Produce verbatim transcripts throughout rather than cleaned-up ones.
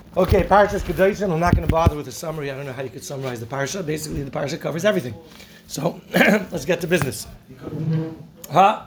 Okay, Parshas Kedoshim. I'm not going to bother with a summary. I don't know how you could summarize the Parsha. Basically, the Parsha covers everything. So, let's get to business. Huh?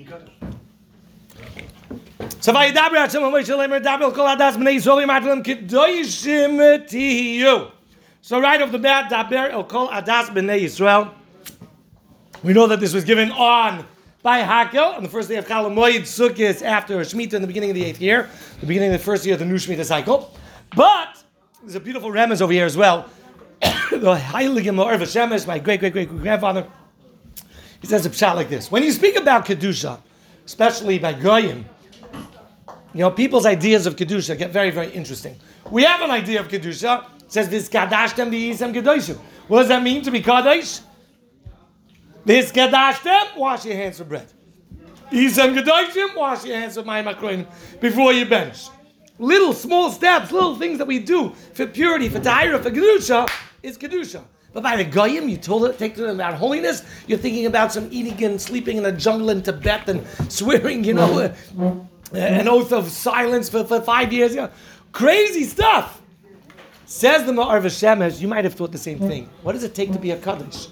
So, Vayidaber Hashem Moshe Lemer Daber Kol Adas Bnei Yisrael Yimatlam Kedoshim Tihiyu. So, right off the bat, Daber El Kol Adas Bnei Yisrael. We know that this was given on by Hakel on the first day of Chol Hamoed Sukkot after Shemitah in the beginning of the eighth year, the beginning of the first year of the new Shemitah cycle. But there's a beautiful remez over here as well. The Heilige Ma'or V'Shemesh, my great great great grandfather, he says a pshat like this: when you speak about kedusha, especially by goyim, you know, people's ideas of kedusha get very very interesting. We have an idea of kedusha. It says v'skadashtem v'yisem kedoshim. What does that mean to be kadosh? V'skadashtem, wash your hands for bread. Yisem kedoshim, wash your hands for mayim akronim before you bench. Little small steps, little things that we do for purity, for tahira, for kedusha is kedusha. But by the goyim, you told it, take to them about holiness. You're thinking about some eating and sleeping in a jungle in Tibet and swearing, you know, uh, an oath of silence for, for five years. You know, crazy stuff. Says the Ma'or V'Shemesh, you might have thought the same thing. What does it take to be a kaddish?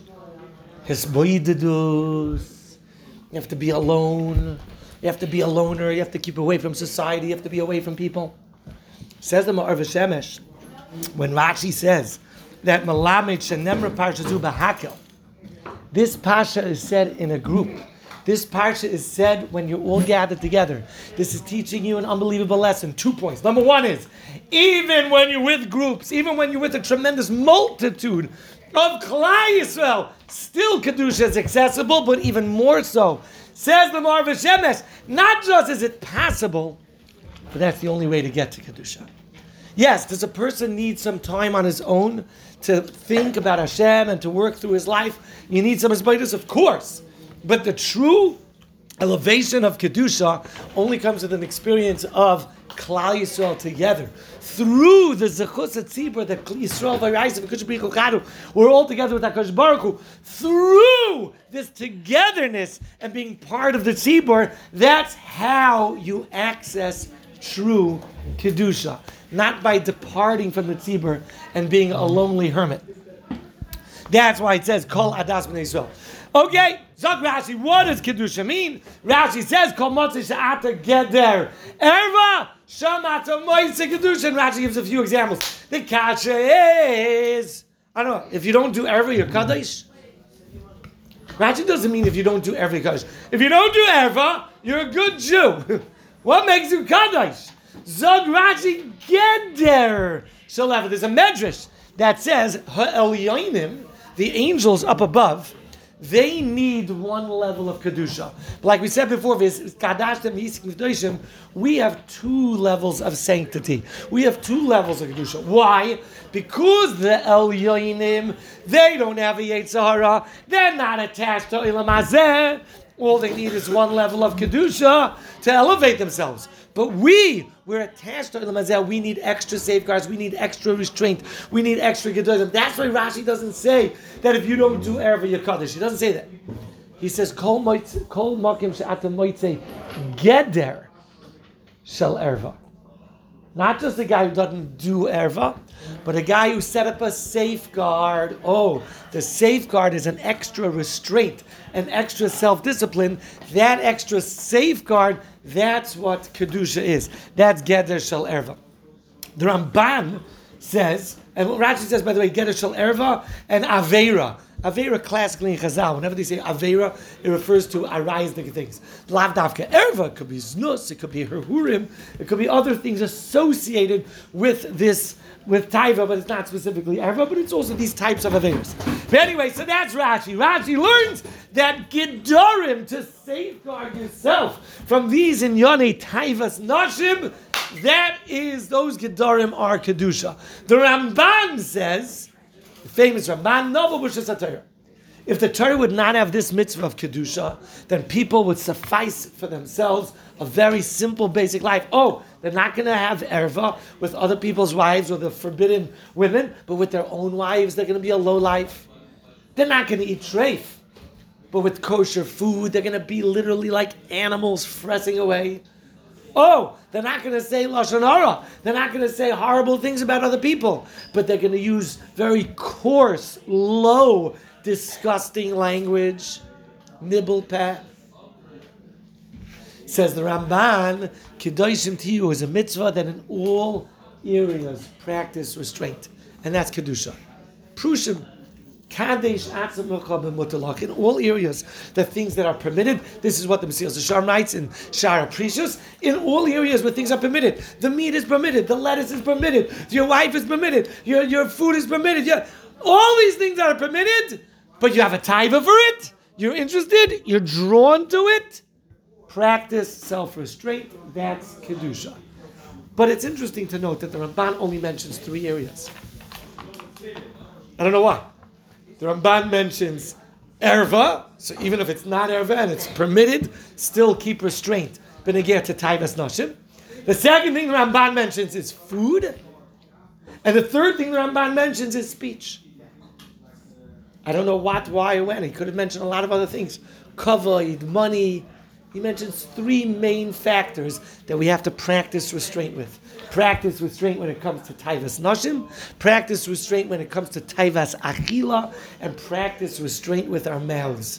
Hisboidedus. You have to be alone. You have to be a loner. You have to keep away from society. You have to be away from people. Says the Ma'or V'Shemesh, when Rashi says that Melamed Shenemra Parsha Zu B'Hakel, this Parsha is said in a group. This Parsha is said when you're all gathered together. This is teaching you an unbelievable lesson. Two points. Number one is, even when you're with groups, even when you're with a tremendous multitude of Klal Yisrael, still Kedusha is accessible, but even more so. Says the Ma'or V'Shemesh, not just is it possible, but that's the only way to get to Kedusha. Yes, does a person need some time on his own to think about Hashem and to work through his life? You need some Hisbodedus, of course. But the true elevation of Kedusha only comes with an experience of Klal Yisrael together. Through the Zechus HaTzibur that Yisrael V'Yisrael V'Kush B'Richu Chadu, we're all together with HaKadosh Baruch Hu. Through this togetherness and being part of the Tzibur, that's how you access true Kedusha. Not by departing from the Tzibur and being a lonely hermit. That's why it says, Kol Adas B'nei Yisrael. Okay, Zok Rashi, what does Kedusha mean? Rashi says, Kol Motzei She'ata Geder Erva Shamata Motzei Kedusha. And Rashi gives a few examples. The kasha is, I don't know, if you don't do Erva, you're Kadosh. Rashi doesn't mean if you don't do Erva, you're Kadosh. If you don't do Erva, you're a good Jew. What makes you Kadosh? Zog Rashi Geder Shalev. There's a medrash that says, Ha'elyonim, the angels up above, they need one level of Kedusha. Like we said before, we have two levels of sanctity. We have two levels of Kedusha. Why? Because the Elyonim, they don't have a Yetzer Hara. They're not attached to Olam Hazeh. All they need is one level of Kedusha to elevate themselves. But we, we're attached to Olam Hazeh. We need extra safeguards. We need extra restraint. We need extra Kedusha. That's why Rashi doesn't say that if you don't do Erva, you're Kaddish. He doesn't say that. He says, Kol Makim She'ata Motzei Geder Shel Erva. Not just a guy who doesn't do Erva, but a guy who set up a safeguard. Oh, the safeguard is an extra restraint, an extra self-discipline. That extra safeguard, that's what Kedusha is. That's Geder Shel Erva. The Ramban says, and Rashi says, by the way, Geder Shel Erva and Aveira. Aveira classically in Chazal, whenever they say Aveira, it refers to arising things. Lav Davka Erva, it could be Znus, it could be Herhurim, it could be other things associated with this, with Taiva, but it's not specifically Erva, but it's also these types of Aveiras. But anyway, so that's Rashi. Rashi learns that Gedorim, to safeguard yourself from these in Yonei Taivas Nashim, that is, those Gedorim are Kedusha. The Ramban says, the famous Ramban, Novo B'Shas HaTorah, if the Torah would not have this mitzvah of Kedusha, then people would suffice for themselves a very simple, basic life. Oh, they're not going to have erva with other people's wives or the forbidden women, but with their own wives, they're going to be a low life. They're not going to eat treif, but with kosher food, they're going to be literally like animals fressing away. Oh, they're not going to say Lashon Hara. They're not going to say horrible things about other people. But they're going to use very coarse, low, disgusting language. Nibble peh. Says the Ramban, Kedoshim Tiyu is a mitzvah that in all areas practice restraint. And that's Kedusha. Prushim. Kadesh atzam mechabim mutalach. In all areas, the things that are permitted. This is what the Mesilas Yesharim writes in Shara Precious. In all areas where things are permitted, the meat is permitted, the lettuce is permitted, your wife is permitted, your, your food is permitted. Your, all these things are permitted, but you have a taiva for it. You're interested. You're drawn to it. Practice self-restraint. That's kedusha. But it's interesting to note that the Ramban only mentions three areas. I don't know why. The Ramban mentions erva, so even if it's not erva and it's permitted, still keep restraint. Benegir to taivas nashim. The second thing the Ramban mentions is food, and the third thing the Ramban mentions is speech. I don't know what, why, or when. He could have mentioned a lot of other things, kavod, money. He mentions three main factors that we have to practice restraint with. Practice restraint when it comes to taivas nashim, practice restraint when it comes to taivas achila, and practice restraint with our mouths.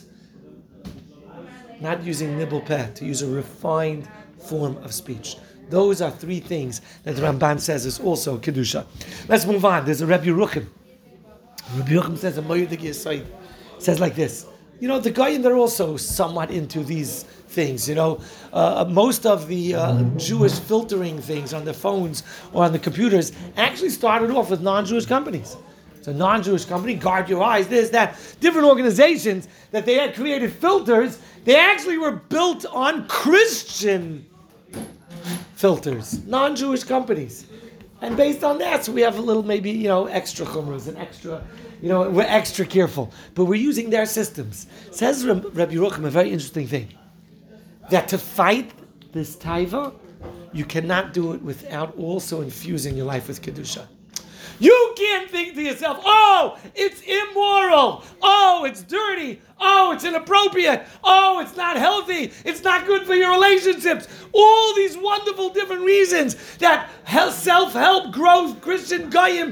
Not using nibble peh, to use a refined form of speech. Those are three things that the Ramban says is also kedusha. Let's move on. There's a Rebbe Yeruchim. Rebbe Yeruchim says a Moedik Yesod says like this. You know, the Goyim, they're also somewhat into these things. You know, uh, most of the uh, Jewish filtering things on the phones or on the computers actually started off with non-Jewish companies. It's a non-Jewish company, Guard Your Eyes, this, that. Different organizations that they had created filters, they actually were built on Christian filters, non-Jewish companies. And based on that, so we have a little maybe, you know, extra chumras and extra, you know, we're extra careful. But we're using their systems. Says Rabbi Yeruchim a very interesting thing. That to fight this taiva, you cannot do it without also infusing your life with kedusha. You can't think to yourself, oh, it's immoral. Oh, it's dirty. Oh, it's inappropriate. Oh, it's not healthy. It's not good for your relationships. All these wonderful different reasons that self-help, growth, Christian goyim.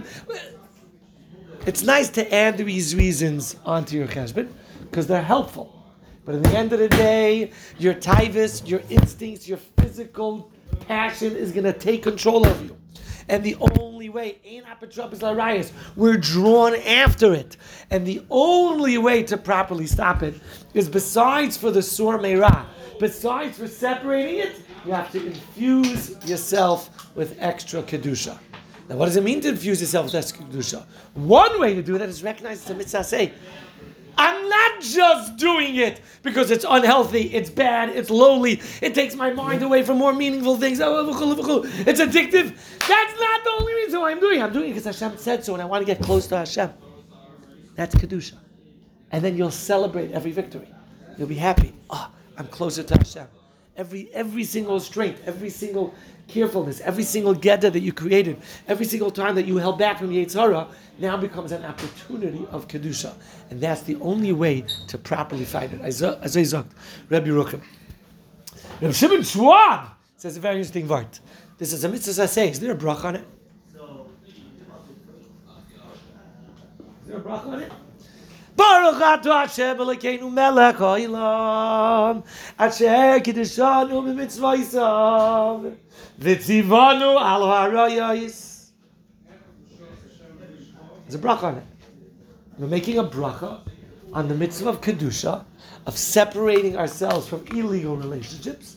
It's nice to add these reasons onto your cheshbon because they're helpful. But at the end of the day, your taivas, your instincts, your physical passion is going to take control of you. And the only way, we're drawn after it. And the only way to properly stop it is besides for the sur meirah, besides for separating it, you have to infuse yourself with extra kedusha. Now what does it mean to infuse yourself with extra kedusha? One way to do that is recognize it's a mitzvah say, I'm not just doing it because it's unhealthy, it's bad, it's lowly, it takes my mind away from more meaningful things. It's addictive. That's not the only reason why I'm doing it. I'm doing it because Hashem said so and I want to get close to Hashem. That's Kedusha. And then you'll celebrate every victory. You'll be happy. Oh, I'm closer to Hashem. Every every single strength, every single carefulness, every single gedda that you created, every single time that you held back from Yetzer Hara, now becomes an opportunity of Kedusha. And that's the only way to properly fight it. As I said, Rebbe Yeruchim. Reb Shimon Schwab says a very interesting word. This is a mitzvah say. Is there a bracha on it? Is there a bracha on it? Baruch atah Hashem Elokeinu melech ha'olam asher kiddushanu b'mitzvosav v'tzivanu al ha'arayos. There's a bracha on it. We're making a bracha on the mitzvah of kedusha, of separating ourselves from illegal relationships,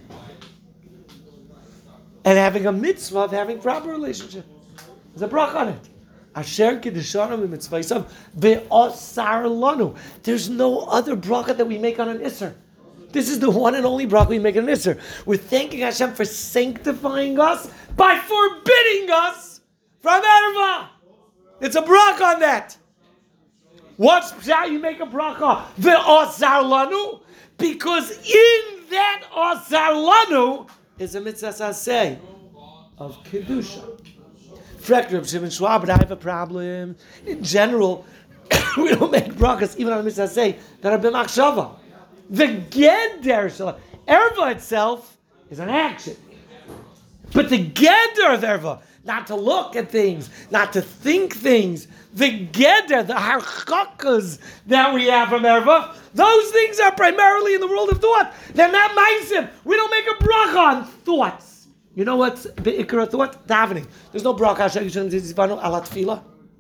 and having a mitzvah of having proper relationship. There's a bracha on it. Asher kiddushanu b'mitzvosav ve'osar lanu. There's no other bracha that we make on an isser. This is the one and only bracha we make on an isser. We're thanking Hashem for sanctifying us by forbidding us from erva. It's a bracha on that. What's how you make a bracha? Ve'osar lanu, because in that osar lanu is a mitzvah saseh of kedusha. Frek Reb Shimon Schwab, but I have a problem. In general, we don't make brachas even on the mitzvah say that are b'machshava. The geder shel erva itself is an action. But the geder of erva, not to look at things, not to think things, the geder, the harchakas that we have from erva, those things are primarily in the world of thought. They're not meisim. We don't make a bracha on thoughts. You know what's the ikra thought? Davening. There's no bracha asher yishem zizvanu ala tefillah.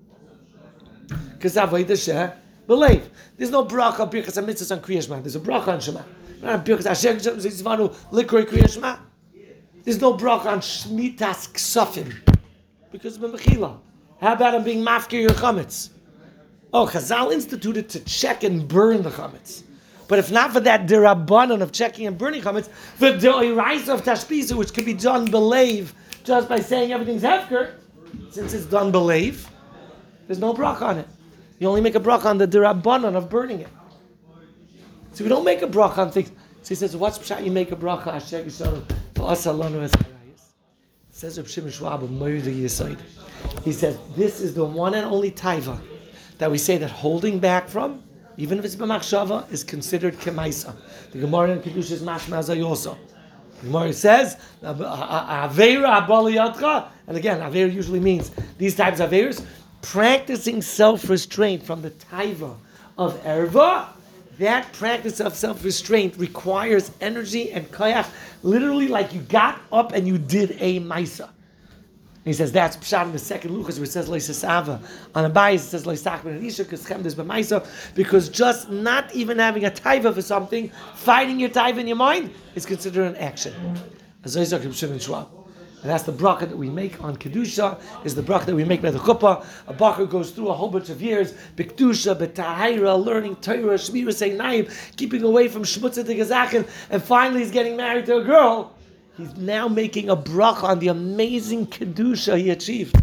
Because avodah sheh believe. There's no bracha birkas hamitzvos on Kriya Shema. There's a bracha on Shema. Birkas asher yishem zizvanu likroi Kriya Shema. There's no bracha on shmitas ksafim because of a mechila. How about him being mafkir your chametz? Oh, Chazal instituted to check and burn the chametz. But if not for that derabanan of checking and burning chametz, the deoraisa of tashpisa, which can be done belave just by saying everything's hefker, since it's done belave, there's no bracha on it. You only make a bracha on the derabanan of burning it. So we don't make a bracha on things. So he says, what's pshat you make a bracha? Asher Yisrael v'asalanu es harayis. Says Reb Shimon Schwab, Yisayid. He says, this is the one and only taiva that we say that holding back from, even if it's b'machshava, is considered kemaisa. The Gemara in Kiddush is mashma zayosa. The Gemara says, aveira abaliyatcha, and again, aveira usually means these types of aveiras, practicing self-restraint from the taiva of erva. That practice of self-restraint requires energy and koyach, literally like you got up and you did a maisa. He says that's pshat in the second Luchas where it says leisasava. On a bias it says leisachman and isha because chemdes b'maisa, because just not even having a taiva for something, fighting your taiva in your mind, is considered an action. As I said, and that's the bracha that we make on Kedusha, is the bracha that we make by the chuppah. A bacher goes through a whole bunch of years, B'kedusha, B'tahira, learning Torah, Shmira, Seinayim, keeping away from Shmutza to Gezachen, and finally he's getting married to a girl. He's now making a bracha on the amazing Kedusha he achieved.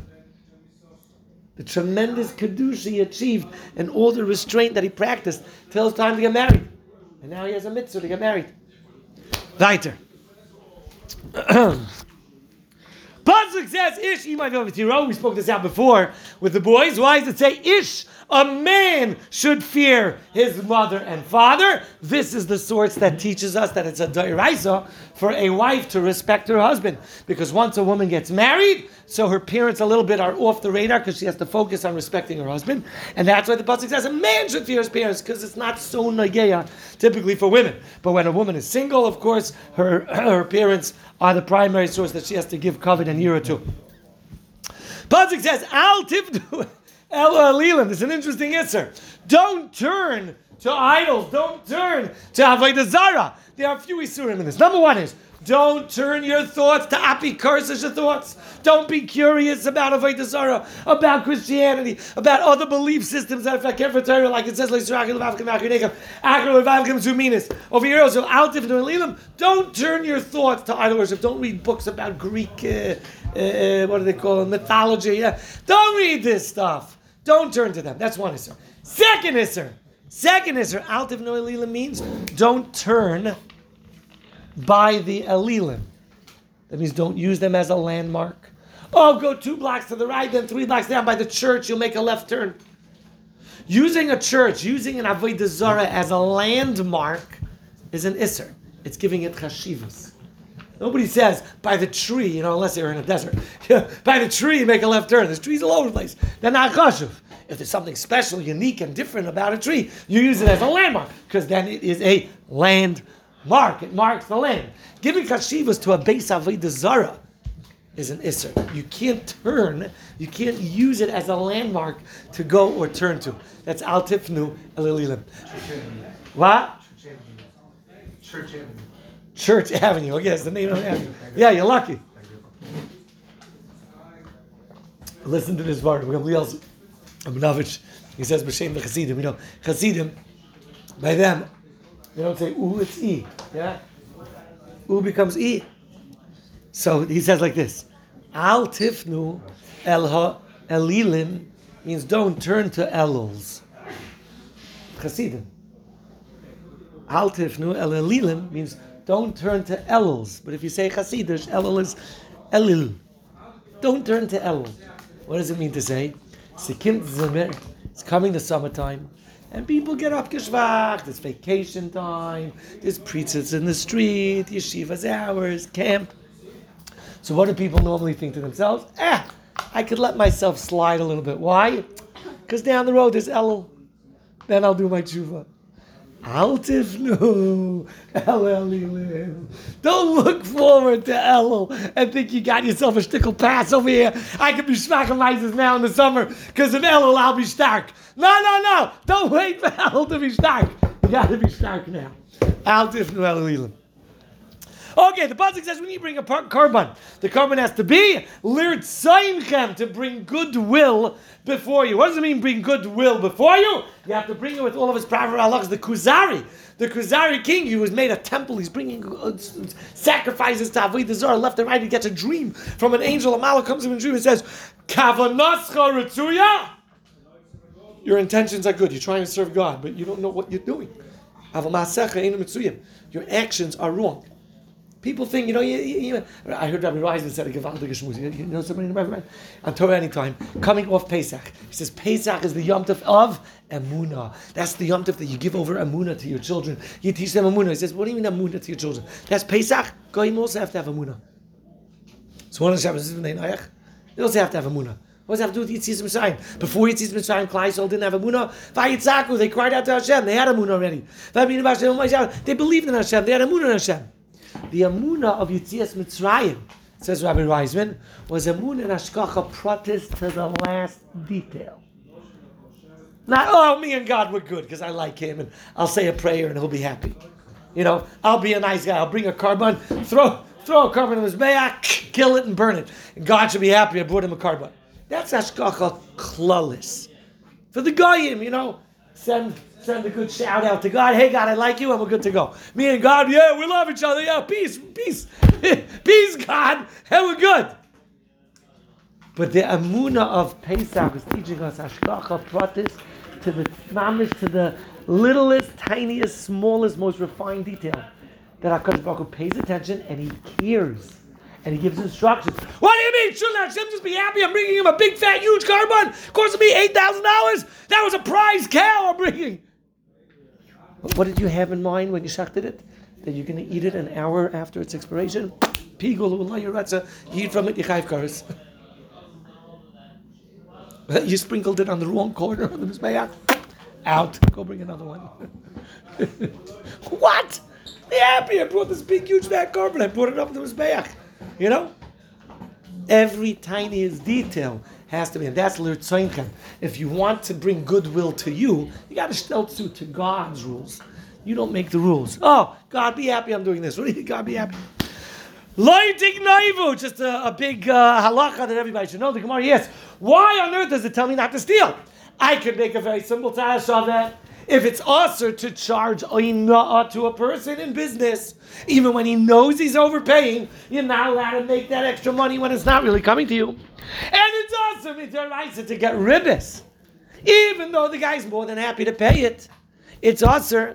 The tremendous Kedusha he achieved, and all the restraint that he practiced till it's time to get married. And now he has a mitzvah to get married. Weiter. Pasuk says, Ish imay v'avitiro. We spoke this out before with the boys. Why does it say, Ish, a man should fear his mother and father? This is the source that teaches us that it's a d'oraisa for a wife to respect her husband. Because once a woman gets married, so her parents a little bit are off the radar because she has to focus on respecting her husband. And that's why the Pasuk says a man should fear his parents, because it's not so nageya typically for women. But when a woman is single, of course, her, her parents are the primary source that she has to give covet and yira to. Pasuk says, Al tivdu el alilim. It's an interesting answer. Don't turn to idols. Don't turn to avodah zara. There are a few isurim in this. Number one is, don't turn your thoughts to apikarsisha thoughts. Don't be curious about avodah zara, about Christianity, about other belief systems that affect for Torah, like it says, over here also, don't turn your thoughts to idol worship. Don't read books about Greek, uh, uh, what do they call it, mythology. Yeah. Don't read this stuff. Don't turn to them. That's one isser. Second isser. Second isser, altiv no elilim means don't turn by the elilim. That means don't use them as a landmark. Oh, go two blocks to the right, then three blocks down by the church, you'll make a left turn. Using a church, using an avodah zara as a landmark is an isser. It's giving it chashivas. Nobody says, by the tree, you know, unless they're in a desert. By the tree, make a left turn. There's trees all over the place. They're not chashuv. If there's something special, unique, and different about a tree, you use it as a landmark, because then it is a landmark. It marks the land. Giving chashivas to a beis avodah zara is an isser. You can't turn, you can't use it as a landmark to go or turn to. That's al tifnu el elilim. What? Church Avenue. Church Avenue. Okay, that's the name of the avenue. Yeah, you're lucky. Listen to this part. We're going to else. Abunovich, he says, B'Shem the Chassidim. You know, Chassidim, by them, they don't say, ooh, it's E. Yeah? Ooh becomes E. So he says like this, Al tifnu el ha elilim means don't turn to Elul. Chassidim. Al tifnu el elilim means don't turn to Elul. But if you say Chassidish, Elul is Elil. Don't turn to Elul. What does it mean to say? It's coming the summertime, and people get up geschwacht. It's vacation time. There's preachers in the street, yeshiva's hours, camp. So what do people normally think to themselves? Eh, I could let myself slide a little bit. Why? Because down the road there's Elul. Then I'll do my tshuva. Al tifnu El Elilim. Don't look forward to Elul and think you got yourself a shtickle pass over here. I could be schmackamizes now in the summer because of Elul I'll be stark. No, no, no. Don't wait for Elul to be stark. You got to be stark now. Al tifnu El Elilim. Okay, the pasuk says when you bring a korban, the korban has to be lirtzainchem, to bring goodwill before you. What does it mean, bring goodwill before you? You have to bring it with all of his proper halachas. The Kuzari, the Kuzari king, he was made a temple. He's bringing uh, sacrifices to Avodah Zarah left and right. He gets a dream from an angel. A malach comes to him in a dream and says, "Kavanascha ritzuya." Your intentions are good. You're trying to serve God, but you don't know what you're doing. Aval ma'asecha eino mitzuyim. Your actions are wrong. People think, you know, you, you, you, I heard Rabbi Reisman said a gewaltige shmuz. You, you know somebody in the Bible? On Torah Anytime, coming off Pesach. He says, Pesach is the Yom Tov of Emunah. That's the Yom Tov that you give over Emunah to your children. You teach them Emunah. He says, what do you mean Emunah to your children? That's Pesach. Goyim also have to have Emunah. So one of the Shabbos is they also have to have Emunah. What does that have to do with Yitzis Mitzrayim? Before Yitzis Mitzrayim, Klal Yisrael didn't have Emunah. Vayitzaku, they cried out to Hashem. They had Emunah already. They believed in Hashem. They had Emunah in Hashem. The Amunah of Yitzias Mitzrayim, says Rabbi Reisman, was Amunah and Hashgacha pratis to the last detail. Not, oh, me and God were good because I like Him and I'll say a prayer and He'll be happy. You know, I'll be a nice guy. I'll bring a korban, throw throw a korban in his meyach, kill it and burn it. And God should be happy I brought him a korban. That's Hashgacha klalis. For the goyim, you know, send... Send a good shout out to God. Hey God, I like you and we're good to go. Me and God, yeah, we love each other. Yeah, peace, peace. Peace, God, and we're good. But the Amunah of Pesach is teaching us Hashgacha pratis to the mamish, to the littlest, tiniest, smallest, most refined detail. That HaKadosh Baruch Hu pays attention and He cares. And He gives instructions. What do you mean? Shouldn't Hashem just be happy? I'm bringing Him a big, fat, huge korban. Cost me eight thousand dollars. That was a prize cow I'm bringing. What did you have in mind when you shachted it? That you're going to eat it an hour after its expiration? Pigul u'la you eat from it, you chayv kares. You sprinkled it on the wrong corner of the mizbeach. Out. Go bring another one. What? Be happy. I brought this big, huge fat korban. I brought it up to the mizbeach. You know? Every tiniest detail has to be, and that's l'rtzonchem. If you want to bring goodwill to you, you got to stelzu to God's rules. You don't make the rules. Oh, God, be happy I'm doing this. What do you think? God, be happy. Lo tignaivu, just a, a big uh, halacha that everybody should know. The Gemara, yes. Why on earth does it tell me not to steal? I could make a very simple tash of that. If it's usher to charge oina'ah to a person in business, even when he knows he's overpaying, you're not allowed to make that extra money when it's not really coming to you. And it's also mitzvah to get ribbis, even though the guy's more than happy to pay it. It's usher,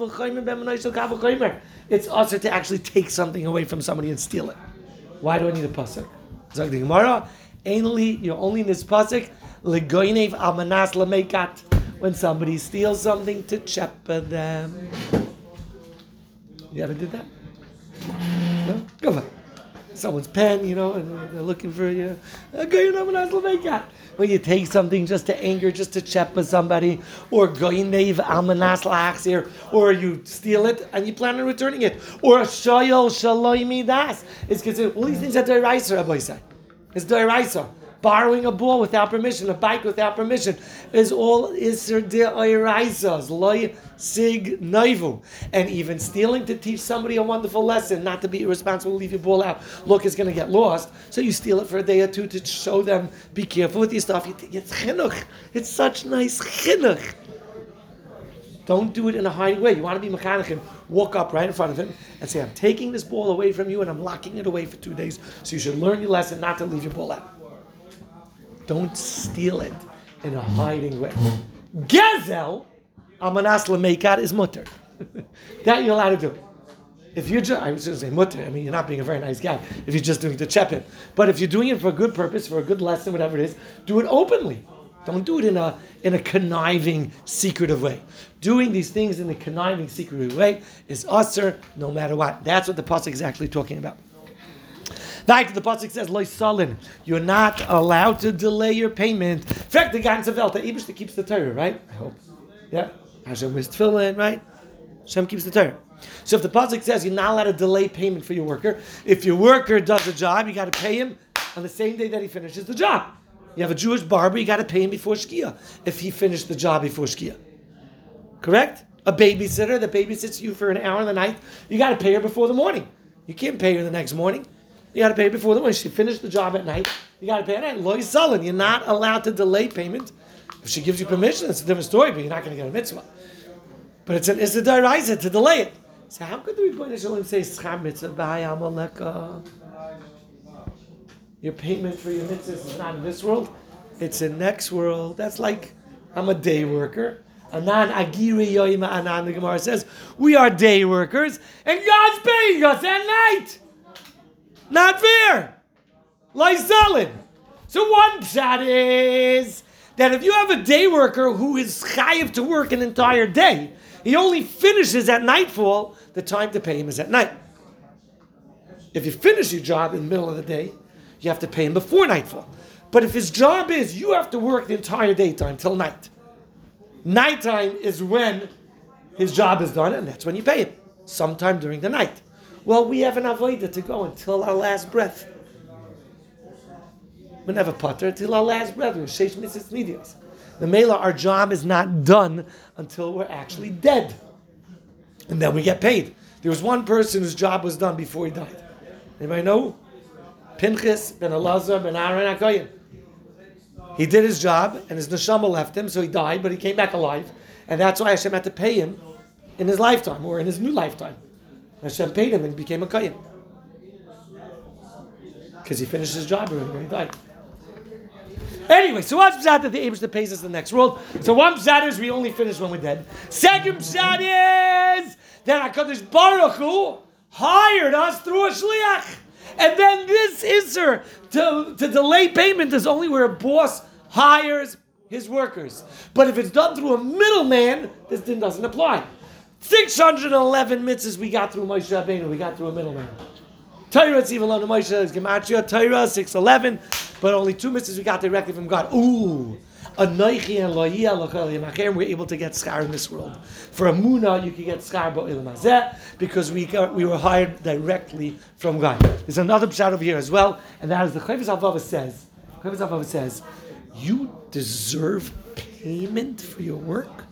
it's usher to actually take something away from somebody and steal it. Why do I need a pasuk? Zog the Gemara, ainly you're only in this pasuk legoinev almanas lameikat. When somebody steals something to chepa them. You ever did that? No? Go on. Someone's pen, you know, and they're looking for you. When you take something just to anger, just to chepa somebody, or goyinev almanas la'achzir, or you steal it and you plan on returning it, or a shoyol shaloi midas. It's considered, all these things are doiraisa, Rabbi say. It's doiraisa. Borrowing a ball without permission, a bike without permission, is all iser de'oiraisas, loy sig noivu. And even stealing to teach somebody a wonderful lesson, not to be irresponsible, leave your ball out. Look, it's going to get lost. So you steal it for a day or two to show them, be careful with your stuff. You think it's chinuch. It's such nice chinuch. Don't do it in a hiding way. You want to be mechanechim, walk up right in front of him and say, I'm taking this ball away from you and I'm locking it away for two days. So you should learn your lesson not to leave your ball out. Don't steal it in a hiding way. Gezel, amanas lemeikat, is mutter. That you're allowed to do. If you're just, I was going to say mutter, I mean, you're not being a very nice guy if you're just doing it to chep him. But if you're doing it for a good purpose, for a good lesson, whatever it is, do it openly. Don't do it in a in a conniving, secretive way. Doing these things in a conniving, secretive way is usher no matter what. That's what the pasuk is actually talking about. Right, the pasuk says, "Lo salin." You're not allowed to delay your payment. In fact, the ganze Welt, the Eibishter keeps the Torah, right? I hope. Yeah, Hashem wears tefillin, right? Hashem keeps the Torah. So if the pasuk says you're not allowed to delay payment for your worker, if your worker does a job, you got to pay him on the same day that he finishes the job. You have a Jewish barber, you got to pay him before Shkia if he finished the job before Shkia. Correct? A babysitter that babysits you for an hour in the night, you got to pay her before the morning. You can't pay her the next morning. You got to pay her before the morning. She finished the job at night. You got to pay her at night. Lo yisalen. You're not allowed to delay payment. If she gives you permission, it's a different story, but you're not going to get a mitzvah. But it's an it's a deraisa to delay it. So how could the Rebbeinu Shalom say schar mitzvah b'hayam aleka? Your payment for your mitzvahs is not in this world; it's in next world. That's like I'm a day worker. Anan agiri yoyima anan. The Gemara says we are day workers, and God's paying us at night. Not fair. Like solid. So one pshat is that if you have a day worker who is chayiv to work an entire day, he only finishes at nightfall. The time to pay him is at night. If you finish your job in the middle of the day, you have to pay him before nightfall. But if his job is you have to work the entire daytime till night, nighttime is when his job is done, and that's when you pay him. Sometime during the night. Well, we have an avodah to go until our last breath. We never putter until our last breath. We're sheish mitzvahs nidios. The mela, our job is not done until we're actually dead. And then we get paid. There was one person whose job was done before he died. Anybody know? Pinchas ben Elazar ben Aaron HaKohen. He did his job, and his neshama left him, so he died, but he came back alive. And that's why Hashem had to pay him in his lifetime, or in his new lifetime. Hashem paid him and became a Kohen. Because he finished his job already when he died. Anyway, so one pshat that the Eibishter pays us the next world. So one pshat is we only finish when we're dead. Second pshat is that HaKadosh Baruch Hu hired us through a shliach. And then this isser to, to delay payment is only where a boss hires his workers. But if it's done through a middleman, this din doesn't apply. six hundred eleven mitzvahs we got through Moshe Rabbeinu, we got through a middleman. Torah Tziv Alon Moshe is Gematria, Torah six eleven, but only two mitzvahs we got directly from God. Ooh, Anoichi and Lo'iyah L'chol Yimachem, we're able to get schar in this world. For a Muna, you can get schar Bo'il Mazeh, because we got, we were hired directly from God. There's another pshat over here as well, and that is the Chovos HaLevavos says, Chovos HaLevavos says, you deserve payment for your work.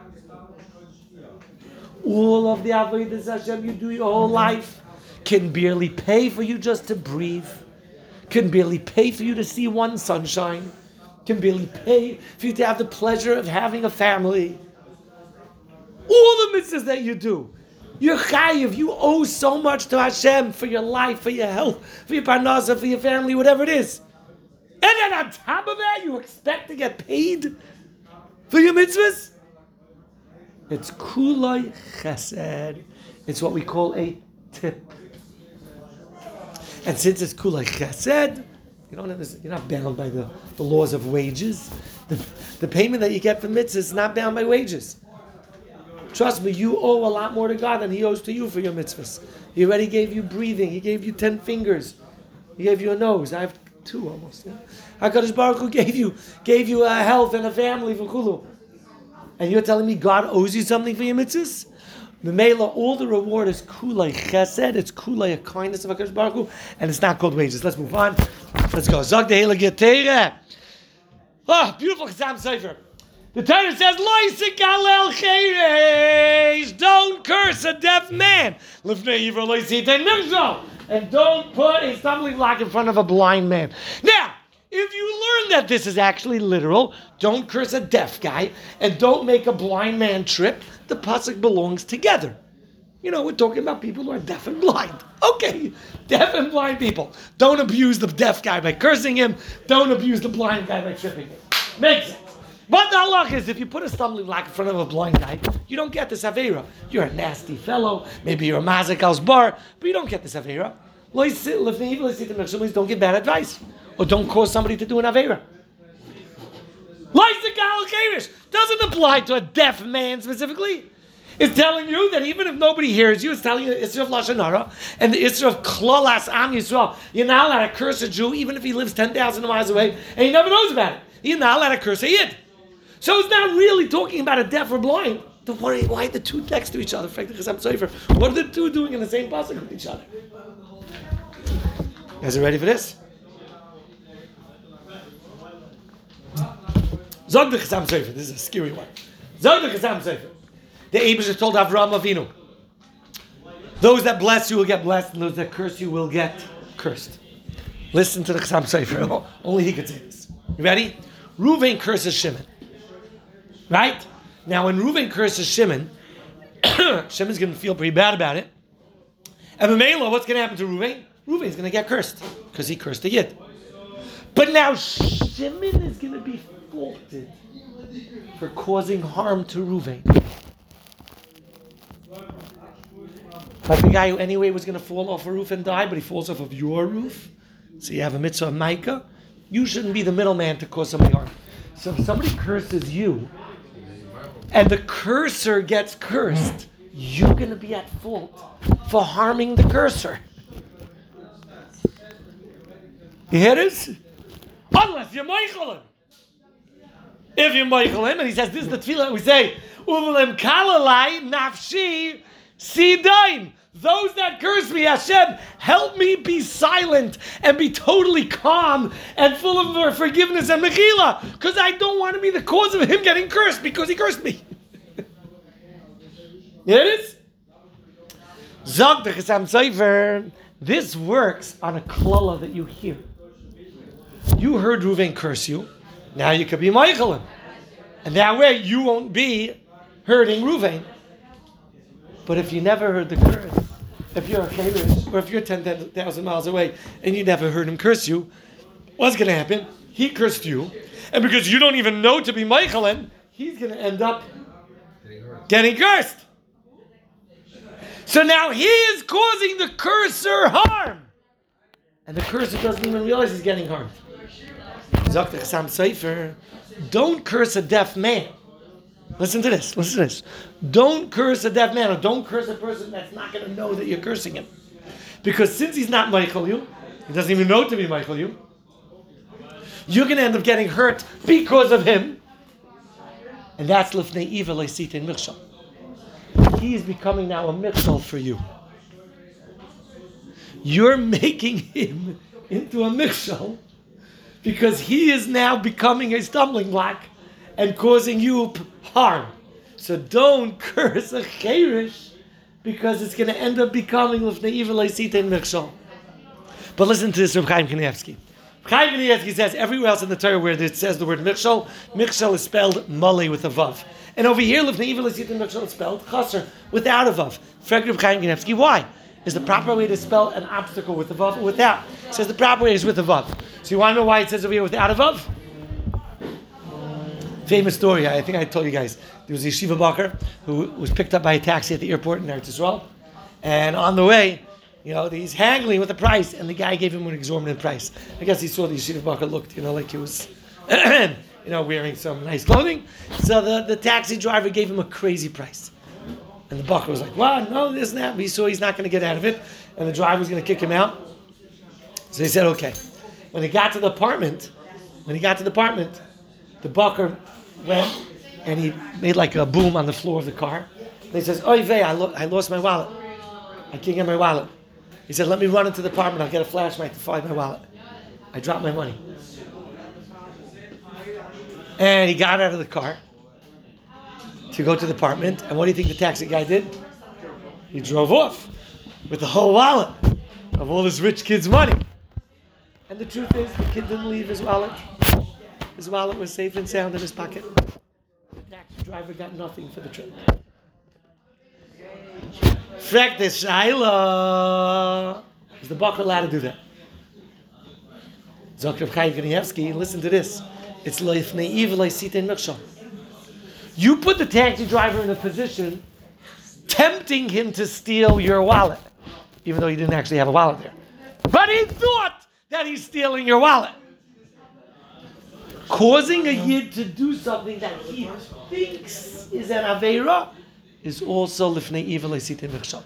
All of the avodas Hashem you do your whole life can barely pay for you just to breathe, can barely pay for you to see one sunshine, can barely pay for you to have the pleasure of having a family. All the mitzvahs that you do, you're chayiv, you owe so much to Hashem for your life, for your health, for your parnasa, for your family, whatever it is. And then on top of that, you expect to get paid for your mitzvahs? It's kulai chesed. It's what we call a tip. And since it's kulai chesed, you don't have this, you're not bound by the, the laws of wages. The, the payment that you get for mitzvahs is not bound by wages. Trust me, you owe a lot more to God than He owes to you for your mitzvahs. He already gave you breathing. He gave you ten fingers. He gave you a nose. I have two almost. Yeah? HaKadosh Baruch Hu gave you gave you a health and a family for Kulu. And you're telling me God owes you something for your mitzvahs? The Mela, all the reward is kulai chesed. It's kulai, a kindness of HaKadosh Baruch Hu, and it's not called wages. Let's move on. Let's go. Zog the Heilige Torah. Oh, beautiful Chazam Sefer. The Torah says, "Lo yisikal cheresh." Don't curse a deaf man. Lifnei ivor lo yisitei michzo. And don't put a stumbling block in front of a blind man. Now, if you learn that this is actually literal, don't curse a deaf guy, and don't make a blind man trip. The pasuk belongs together. You know, we're talking about people who are deaf and blind. Okay, deaf and blind people. Don't abuse the deaf guy by cursing him. Don't abuse the blind guy by tripping him. Makes sense. But the halach is, if you put a stumbling block in front of a blind guy, you don't get this avera. You're a nasty fellow. Maybe you're a mazik bar, but you don't get this avera. Don't give bad advice, or don't cause somebody to do an avera. Doesn't apply to a deaf man specifically. It's telling you that even if nobody hears you, it's telling you the Isra of Lashon Hara and the Isra of Klolas Am Yisrael. You're not allowed to curse a Jew even if he lives ten thousand miles away and he never knows about it. You're not allowed to curse a Yid. So it's not really talking about a deaf or blind. Then why, why are the two next to each other? What are the two doing in the same pasuk with each other? You guys are ready for this? Zog the Chasam Sofer. This is a scary one. Zog the Chasam Sofer. The Eibusher told Avraham Avinu, those that bless you will get blessed, and those that curse you will get cursed. Listen to the Chasam Sofer. Only he could say this. You ready? Reuven curses Shimon. Right? Now, when Reuven curses Shimon, Shimon's going to feel pretty bad about it. And Mamela, what's going to happen to Reuven? Reuven's going to get cursed because he cursed the Yid. But now Shimon is going to be faulted for causing harm to Reuven. Like the guy who anyway was going to fall off a roof and die, but he falls off of your roof. So you have a mitzvah of Micah. You shouldn't be the middleman to cause somebody harm. So if somebody curses you, and the cursor gets cursed, you're going to be at fault for harming the cursor. You hear this? Unless you're Michael him. If you're Michael him, and he says, this is the tefillah, we say, Uvelem kalalai nafshi sidain. Those that curse me, Hashem, help me be silent and be totally calm and full of forgiveness and mechila, because I don't want to be the cause of him getting cursed because he cursed me. It is? Zog the Chasam Sofer. This works on a klala that you hear. You heard Reuven curse you. Now you could be Michael him. And that way you won't be hurting Reuven. But if you never heard the curse, if you're a Kalish, or if you're ten thousand miles away and you never heard him curse you, what's going to happen? He cursed you. And because you don't even know to be Michael him, he's going to end up getting cursed. So now he is causing the cursor harm. And the cursor doesn't even realize he's getting harmed. Zok the Chasam Sofer, don't curse a deaf man. Listen to this, listen to this. Don't curse a deaf man, or don't curse a person that's not going to know that you're cursing him. Because since he's not Michael you, he doesn't even know to be Michael you, you're going to end up getting hurt because of him. And that's Lifnei Iva Leisitein Michshol. He is becoming now a Michshol for you. You're making him into a Michshol because he is now becoming a stumbling block and causing you harm. So don't curse a Cherish because it's going to end up becoming Lifnei Iva Leisitein Michshol. But listen to this from Chaim Kanievsky. Chaim Kanievsky says everywhere else in the Torah where it says the word Michshol, Michshol is spelled Mali with a Vav. And over here, Lifnei Iva Leisitein Michshol is spelled Chaser without a Vav. Frederick Chaim Kanievsky, why? Is the proper way to spell an obstacle with a Vav or without? It says the proper way is with a Vav. So you want to know why it says over here without a Vav? Famous story, I think I told you guys. There was a yeshiva bacher who was picked up by a taxi at the airport in Eretz Yisrael. And on the way, you know, he's haggling with the price, and the guy gave him an exorbitant price. I guess he saw the yeshiva bacher looked, you know, like he was, you know, wearing some nice clothing. So the, the taxi driver gave him a crazy price. And the bacher was like, well, no, this and that. But he saw he's not going to get out of it. And the driver was going to kick him out. So he said, okay. When he got to the apartment, when he got to the apartment, the bacher went and he made like a boom on the floor of the car. And he says, oy vey, I, lo- I lost my wallet. I can't get my wallet. He said, let me run into the apartment. I'll get a flashlight to find my wallet. I dropped my money. And he got out of the car to go to the apartment. And what do you think the taxi guy did? He drove off with the whole wallet of all this rich kid's money. And the truth is, the kid didn't leave his wallet. His wallet was safe and sound in his pocket. The taxi driver got nothing for the trip. Frek the Shaila. Is the bacher allowed to do that? Zok Chaim Kanievsky, listen to this. It's Lifnei Iva Leisitein Michshol. You put the taxi driver in a position tempting him to steal your wallet, even though you didn't actually have a wallet there. But he thought that he's stealing your wallet. Causing a yid to do something that he thinks is an aveira is also lifnei evil esitim michshol.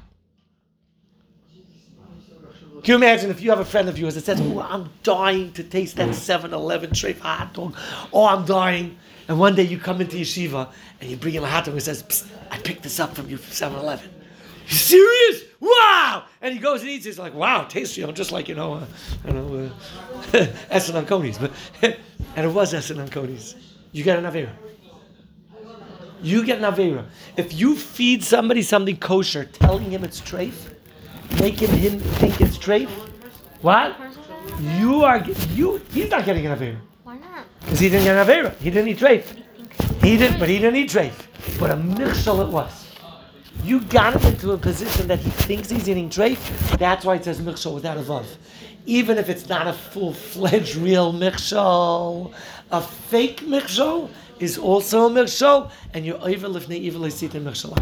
Can you imagine if you have a friend of yours that says, oh, I'm dying to taste that seven eleven treif hot dog. Oh, I'm dying. And one day you come into yeshiva and you bring him a hot dog and he says, psst, I picked this up from you from seven eleven. You serious? Wow! And he goes and eats it. He's like, wow, tastes, you know, just like, you know, uh, I don't know, uh, Essen Anconis. But, and it was Essen Anconis. You get an Avera. You get an Avera. If you feed somebody something kosher, telling him it's treif, making him think it's treif, what? You are, you, he's not getting an Avera. Why not? Because he didn't get an Avera. He didn't eat treif. He didn't, but he didn't eat treif. But a michshol it was. You got him into a position that he thinks he's eating treif. That's why it says michshol without a vav. Even if it's not a full-fledged real michshol, a fake michshol is also a michshol, and you're over lifnei evil esitim michshol.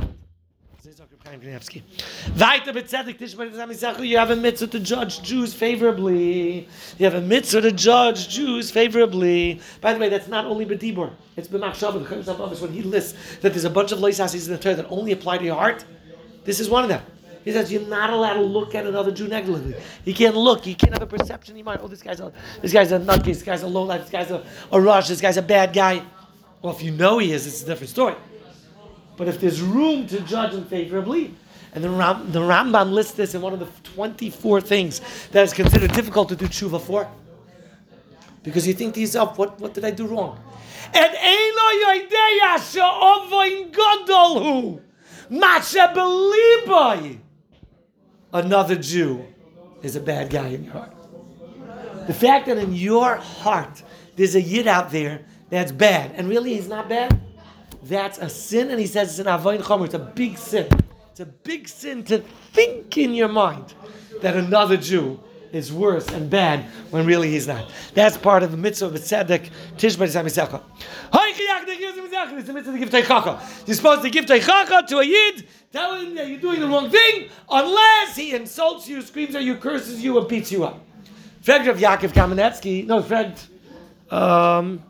You have a mitzvah to judge Jews favorably. You have a mitzvah to judge Jews favorably. By the way, that's not only b'dibur. It's b'machshava. The Chaim Shabbos, when he lists that there's a bunch of leisasis in the Torah that only apply to your heart, this is one of them. He says you're not allowed to look at another Jew negatively. You can't look. You can't have a perception in your mind. Oh, this guy's a this guy's a nutcase. This guy's a lowlife. This guy's a, a rush. This guy's a bad guy. Well, if you know he is, it's a different story. But if there's room to judge him favorably, and the, Ram, the Rambam lists this in one of the twenty-four things that is considered difficult to do tshuva for, because you think to yourself, what, what did I do wrong? And eino yodeya she'ovoin gadol hu ma she'beliboi. Another Jew is a bad guy in your heart. The fact that in your heart there's a yid out there that's bad, and really he's not bad, that's a sin, and he says it's an avoin chomer. It's a big sin. It's a big sin to think in your mind that another Jew is worse and bad when really he's not. That's part of the mitzvah of the tzedek tishba d'samisecha. It's the mitzvah to give teichacha. You're supposed to give teichacha to a yid, tell him that you're doing the wrong thing, unless he insults you, screams at you, curses you, and beats you up. Fragt of Yaakov Kamenetsky, no, fragt, um,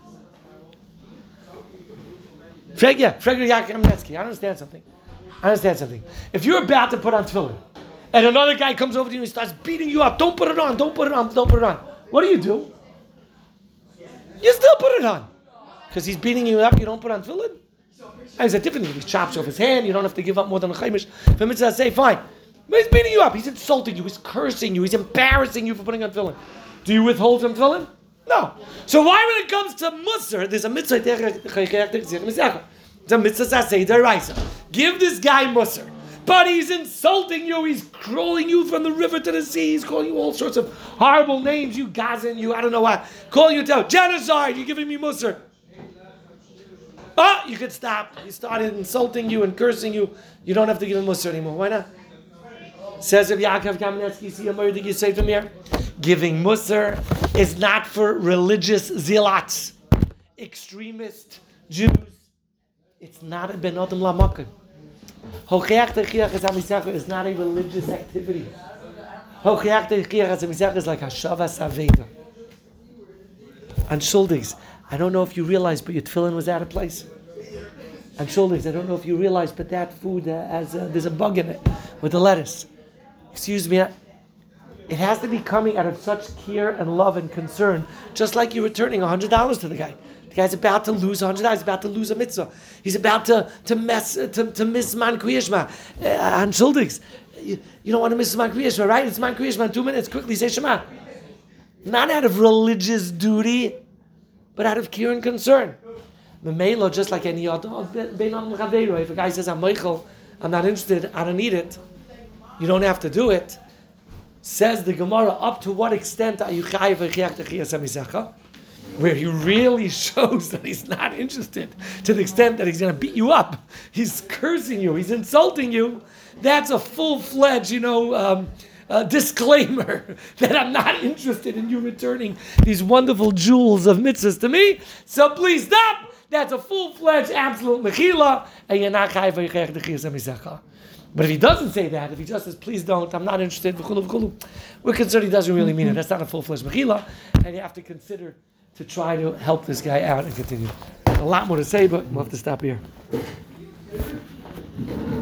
Frag, yeah, Frag Yaakov Kamenetsky. I understand something. I understand something. If you're about to put on tefillin, and another guy comes over to you and starts beating you up, don't put it on, don't put it on, don't put it on. What do you do? You still put it on. Because he's beating you up, you don't put on tefillin? There's a difference. If he chops off his hand, you don't have to give up more than a chaimish. For mitzvah, say, fine. But he's beating you up, he's insulting you, he's cursing you, he's embarrassing you for putting on tefillin. Do you withhold from tefillin? No. So why when it comes to Musar, there's a mitzvah, it's a mitzvah saseh deraisa. Give this guy Musar. But he's insulting you, he's crawling you from the river to the sea, he's calling you all sorts of horrible names, you Gazan, you I don't know what, calling you down, genocide, you're giving me Musar. Oh, you could stop. He started insulting you and cursing you, you don't have to give him Musar anymore. Why not? Says of Yaakov Kamenetsky, see a word that you say from here? Giving Musar is not for religious zealots, extremist Jews. It's not a ben adam lamakim. Hocheach techiach es is not a religious activity. Hocheach techiach es is like Hashavas Aveda. On shoulders, I don't know if you realize, but your tefillin was out of place. On shoulders, I don't know if you realize, but that food uh, has uh, there's a bug in it with the lettuce. Excuse me. It has to be coming out of such care and love and concern, just like you're returning one hundred dollars to the guy. The guy's about to lose one hundred dollars. He's about to lose a mitzvah. He's about to to mess to, to miss man kriyashma uh, on shoulders. You, you don't want to miss man kriyashma, right? It's man kriyashma in two minutes. Quickly say Shema. Not out of religious duty, but out of care and concern. Memelo, just like any other. If a guy says I'm Michael, I'm not interested. I don't need it. You don't have to do it. Says the Gemara, up to what extent are you chayiv v'chiach techiyas hamisecha? Where he really shows that he's not interested, to the extent that he's going to beat you up. He's cursing you. He's insulting you. That's a full-fledged, you know, um, uh, disclaimer that I'm not interested in you returning these wonderful jewels of mitzvahs to me. So please stop. That's a full-fledged, absolute mechila, and you're not chayiv v'chiach techiyas hamisecha. But if he doesn't say that, if he just says, please don't, I'm not interested, v'chulu, v'chulu, we're concerned he doesn't really mean it. That's not a full-fledged mechila, and you have to consider to try to help this guy out and continue. A lot more to say, but we'll have to stop here. Amen.